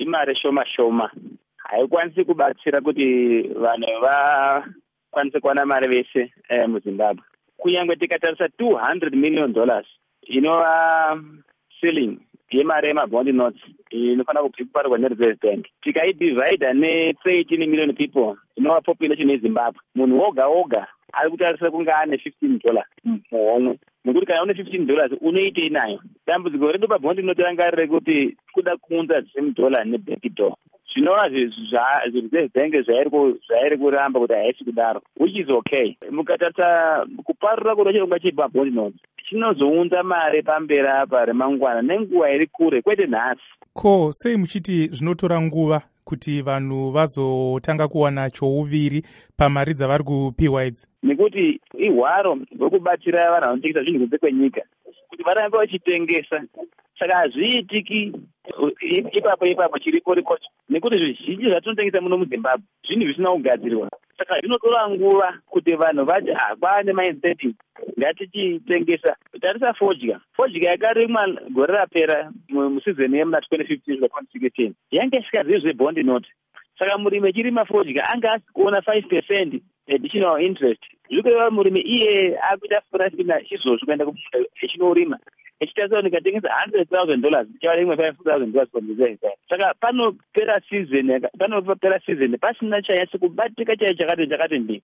imari shoma haikwanisi kubatsira kuti vanhu vakwanise kuwana mari vese muZimbabwe. Kunyangwe tikatarisa $200 million inova ceiling yemari yemabond notes inofanira kuparwa neReserve Bank, tikaidivhaidha ne18 million people inova population yeZimbabwe, munhu woga ari kutarisa kunge ane $15 muhomwe, nekuti kana une $15 unoitei nayo? Dambudziko redu pabond note ranga rekuti kuda kuunza $10 nebackdoor, zvinova zviReserve Bank zvairi kuramba kuti haisi kudaro, which is okay. Mukatarisa kuparura kuda chirongwa chepabond note chinozounza mari pamberi apa remangwana nenguva iri kure, kwete nhasi. Ko sei muchiti zvinotora nguva kuti vanhu vazotanga kuwana chouviri pamari dzavari kupiwa idzi? Nekuti ihwaro rwekubatsira vanhu vanotengesa zvinhu kunze kwenyika kuti varambe vachitengesa, saka hazviitiki ipapo chiripo nekuti zvizhinji zvatinotengesa muno muZimbabwe zvinhu zvisina kugadzirwa, saka zvinotora nguva kuti vanhu vati kwaane mindset ngatichitengesa. Tarisa fodya yakarimwa gore rapera musizoni yemuna2015-2016 yange isikazivi zvebond note, saka murimi echirima fodya anga asi kuona 5% additional interest. Zvikureva murimi iye akuita furasina izvozvo kuenda kumunda echinorima echitarisa kuti nikatengesa $100,000 chava rimwe $5,000 pamuzeza. Saka panopera season pasina chanyatso kubatika chakati ndii.